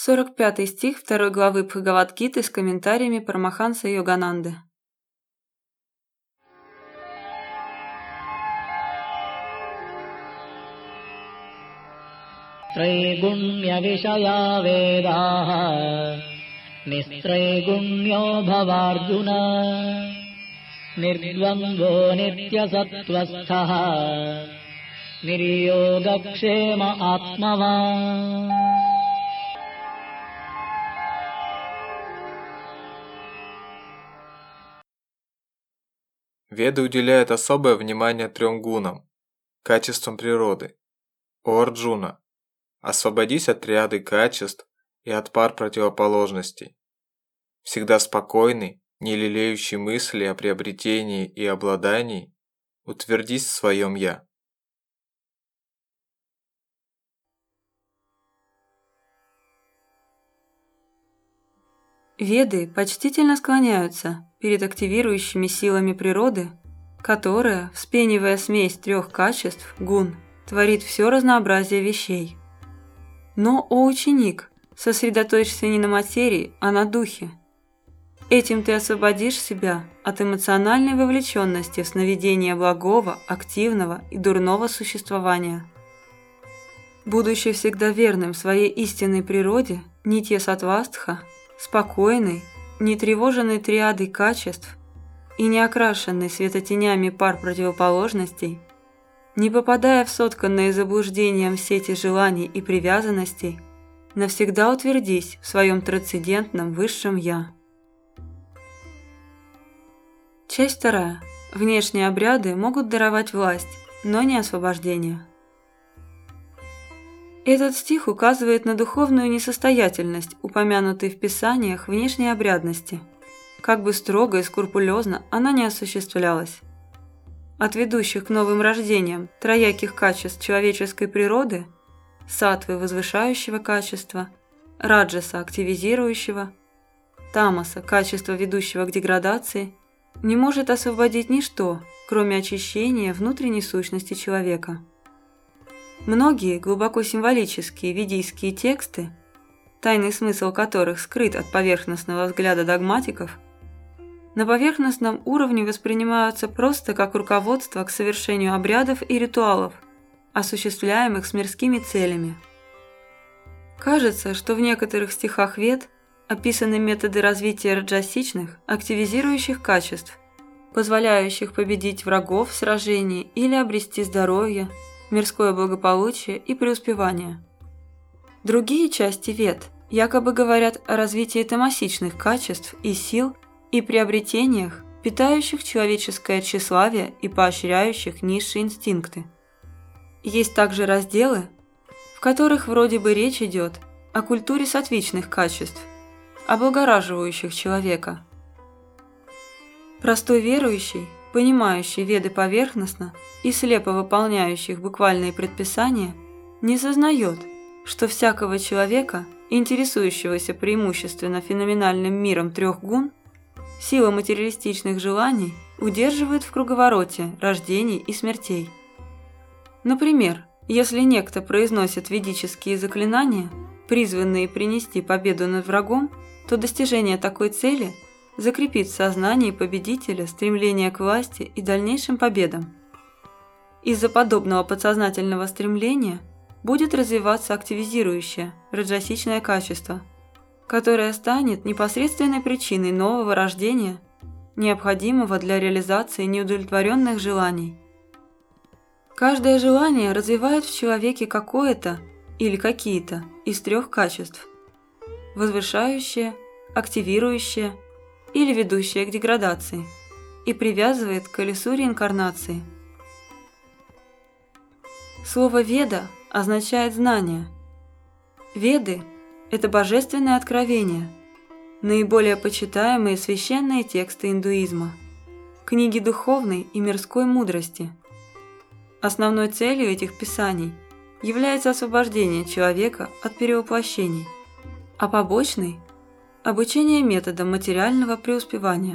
45 стих 2 главы Бхагавад-гиты с комментариями Парамаханса Йогананды. त्रैगुण्यविषया वेदाः निस्त्रैगुण्यो भवार्जुन निर्द्वन्द्वो नित्यसत्त्वस्थः निर्योगक्षेम आत्मवान्. Веды уделяют особое внимание 3 гунам, качествам природы. О Арджуна, освободись от триады качеств и от пар противоположностей. Всегда спокойный, не лелеющий мысли о приобретении и обладании, утвердись в своем «я». Веды почтительно склоняются перед активирующими силами природы, которая, вспенивая смесь 3 качеств, гун, творит все разнообразие вещей. Но, о ученик, сосредоточься не на материи, а на духе. Этим ты освободишь себя от эмоциональной вовлеченности в сновидение благого, активного и дурного существования. Будучи всегда верным своей истинной природе, нитья саттвастха, спокойный, не тревоженный триадой качеств и не окрашенный светотенями пар противоположностей, не попадая в сотканные заблуждением сети желаний и привязанностей, навсегда утвердись в своем трансцендентном высшем «Я». Часть 2. Внешние обряды могут даровать власть, но не освобождение. Этот стих указывает на духовную несостоятельность, упомянутой в Писаниях внешней обрядности. Как бы строго и скрупулезно она не осуществлялась. От ведущих к новым рождениям трояких качеств человеческой природы, саттвы возвышающего качества, раджаса активизирующего, тамаса качества ведущего к деградации, не может освободить ничто, кроме очищения внутренней сущности человека. Многие глубоко символические ведийские тексты, тайный смысл которых скрыт от поверхностного взгляда догматиков, на поверхностном уровне воспринимаются просто как руководство к совершению обрядов и ритуалов, осуществляемых с мирскими целями. Кажется, что в некоторых стихах Вед описаны методы развития раджасичных, активизирующих качеств, позволяющих победить врагов в сражении или обрести здоровье, мирское благополучие и преуспевание. Другие части Вед якобы говорят о развитии тамасичных качеств и сил и приобретениях, питающих человеческое тщеславие и поощряющих низшие инстинкты. Есть также разделы, в которых вроде бы речь идет о культуре саттвичных качеств, облагораживающих человека. Простой верующий, понимающий Веды поверхностно и слепо выполняющих буквальные предписания, не сознает, что всякого человека, интересующегося преимущественно феноменальным миром 3 гун, сила материалистичных желаний удерживает в круговороте рождений и смертей. Например, если некто произносит ведические заклинания, призванные принести победу над врагом, то достижение такой цели закрепит в сознании победителя стремление к власти и дальнейшим победам. Из-за подобного подсознательного стремления будет развиваться активизирующее, раджасичное качество, которое станет непосредственной причиной нового рождения, необходимого для реализации неудовлетворенных желаний. Каждое желание развивает в человеке какое-то или какие-то из 3 качеств – возвышающее, активирующее или ведущее к деградации и привязывает к колесу реинкарнации. Слово «веда» означает «знание». Веды – это божественное откровение, наиболее почитаемые священные тексты индуизма, книги духовной и мирской мудрости. Основной целью этих писаний является освобождение человека от перевоплощений, а побочной – обучение методам материального преуспевания.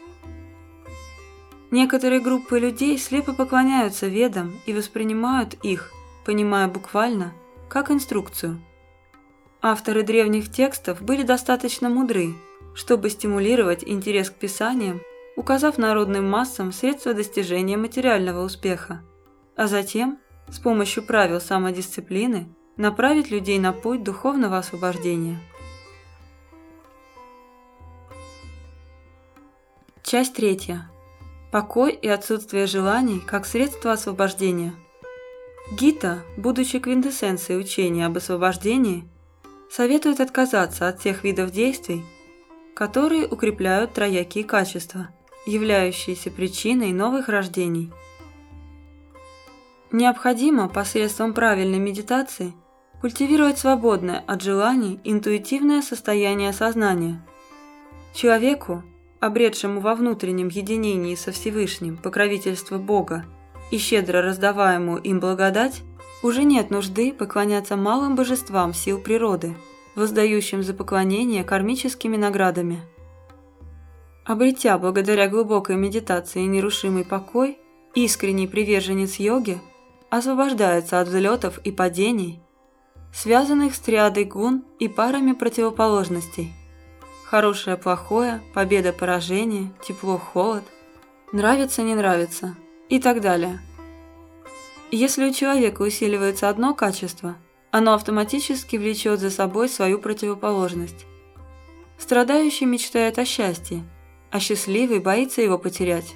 Некоторые группы людей слепо поклоняются Ведам и воспринимают их, понимая буквально, как инструкцию. Авторы древних текстов были достаточно мудры, чтобы стимулировать интерес к писаниям, указав народным массам средства достижения материального успеха, а затем, с помощью правил самодисциплины, направить людей на путь духовного освобождения. Часть 3. Покой и отсутствие желаний как средство освобождения. Гита, будучи квинтэссенцией учения об освобождении, советует отказаться от тех видов действий, которые укрепляют троякие качества, являющиеся причиной новых рождений. Необходимо посредством правильной медитации культивировать свободное от желаний интуитивное состояние сознания. Человеку, обретшему во внутреннем единении со Всевышним покровительство Бога и щедро раздаваемую им благодать, уже нет нужды поклоняться малым божествам сил природы, воздающим за поклонение кармическими наградами. Обретя благодаря глубокой медитации нерушимый покой, искренний приверженец йоги освобождается от взлетов и падений, связанных с триадой гун и парами противоположностей: хорошее-плохое, победа-поражение, тепло-холод, нравится-не нравится и так далее. Если у человека усиливается одно качество, оно автоматически влечет за собой свою противоположность. Страдающий мечтает о счастье, а счастливый боится его потерять.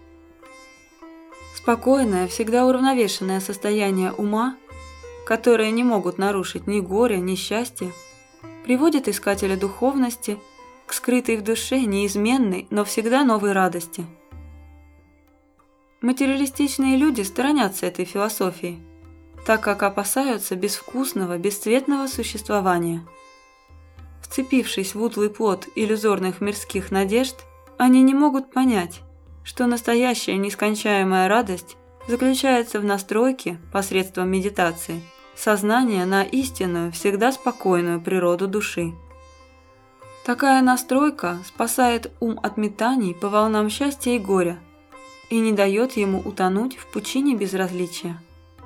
Спокойное, всегда уравновешенное состояние ума, которое не могут нарушить ни горе, ни счастье, приводит искателя духовности к скрытой в душе неизменной, но всегда новой радости. Материалистичные люди сторонятся этой философии, так как опасаются безвкусного, бесцветного существования. Вцепившись в утлый плод иллюзорных мирских надежд, они не могут понять, что настоящая нескончаемая радость заключается в настройке, посредством медитации, сознания на истинную, всегда спокойную природу души. Такая настройка спасает ум от метаний по волнам счастья и горя и не дает ему утонуть в пучине безразличия.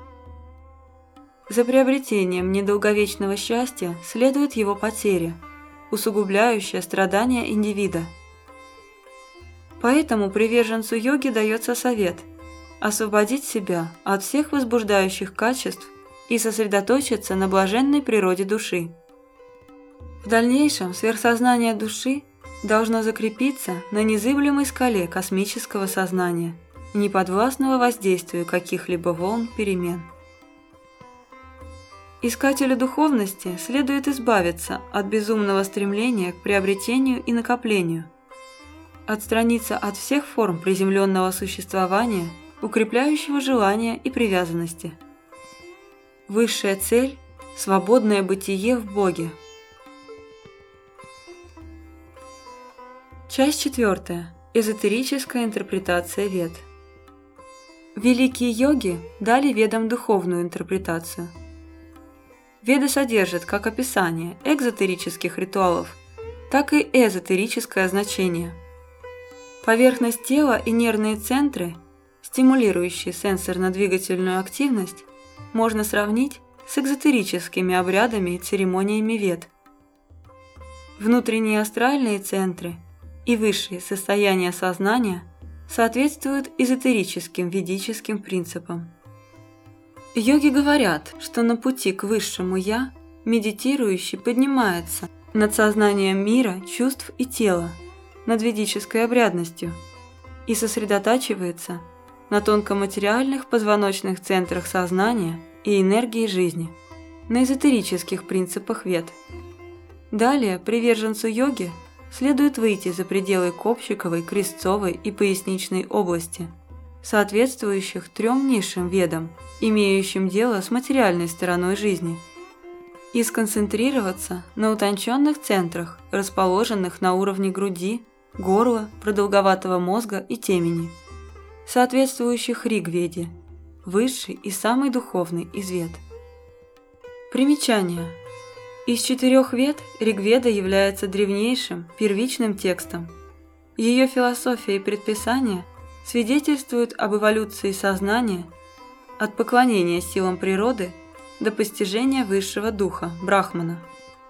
За приобретением недолговечного счастья следует его потеря, усугубляющая страдания индивида. Поэтому приверженцу йоги дается совет освободить себя от всех возбуждающих качеств и сосредоточиться на блаженной природе души. В дальнейшем сверхсознание души должно закрепиться на незыблемой скале космического сознания, неподвластного воздействию каких-либо волн перемен. Искателю духовности следует избавиться от безумного стремления к приобретению и накоплению, отстраниться от всех форм приземленного существования, укрепляющего желания и привязанности. Высшая цель – свободное бытие в Боге. Часть 4. Эзотерическая интерпретация Вед. Великие йоги дали Ведам духовную интерпретацию. Веды содержат как описание экзотерических ритуалов, так и эзотерическое значение. Поверхность тела и нервные центры, стимулирующие сенсорно-двигательную активность, можно сравнить с экзотерическими обрядами и церемониями Вед. Внутренние астральные центры и высшие состояния сознания соответствуют эзотерическим ведическим принципам. Йоги говорят, что на пути к высшему «Я» медитирующий поднимается над сознанием мира, чувств и тела, над ведической обрядностью, и сосредотачивается на тонкоматериальных позвоночных центрах сознания и энергии жизни, на эзотерических принципах Вед. Далее приверженцу йоги следует выйти за пределы копчиковой, крестцовой и поясничной области, соответствующих трем низшим ведам, имеющим дело с материальной стороной жизни, и сконцентрироваться на утонченных центрах, расположенных на уровне груди, горла, продолговатого мозга и темени, соответствующих Ригведе, высший и самый духовный из вед. Примечание. Из 4 вед Ригведа является древнейшим, первичным текстом. Ее философия и предписания свидетельствуют об эволюции сознания от поклонения силам природы до постижения высшего духа, брахмана.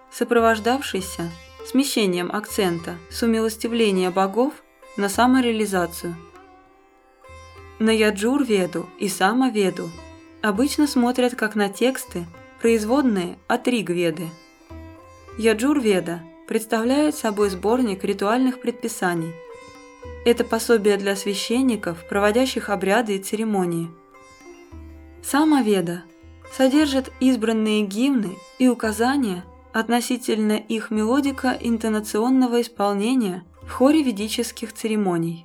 сопровождавшийся смещением акцента с умилостивления богов на самореализацию. На Яджур-веду и Сама-веду обычно смотрят как на тексты, производные от Риг-веды. Яджур-веда представляет собой сборник ритуальных предписаний. Это пособие для священников, проводящих обряды и церемонии. Сама-веда содержит избранные гимны и указания относительно их мелодико-интонационного исполнения в хоре ведических церемоний.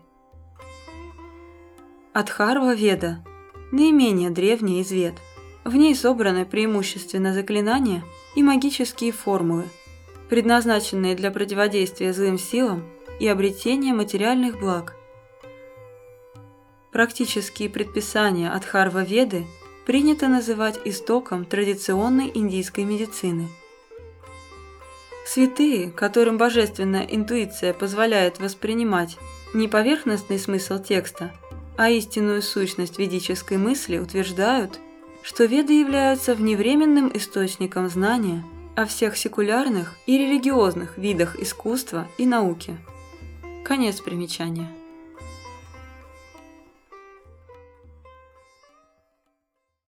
Адхарва-веда – наименее древняя из вед. В ней собраны преимущественно заклинания и магические формулы, предназначенные для противодействия злым силам и обретения материальных благ. Практические предписания Адхарва-веды принято называть истоком традиционной индийской медицины. Святые, которым божественная интуиция позволяет воспринимать не поверхностный смысл текста, а истинную сущность ведической мысли, утверждают, что веды являются вневременным источником знания о всех секулярных и религиозных видах искусства и науки. Конец примечания.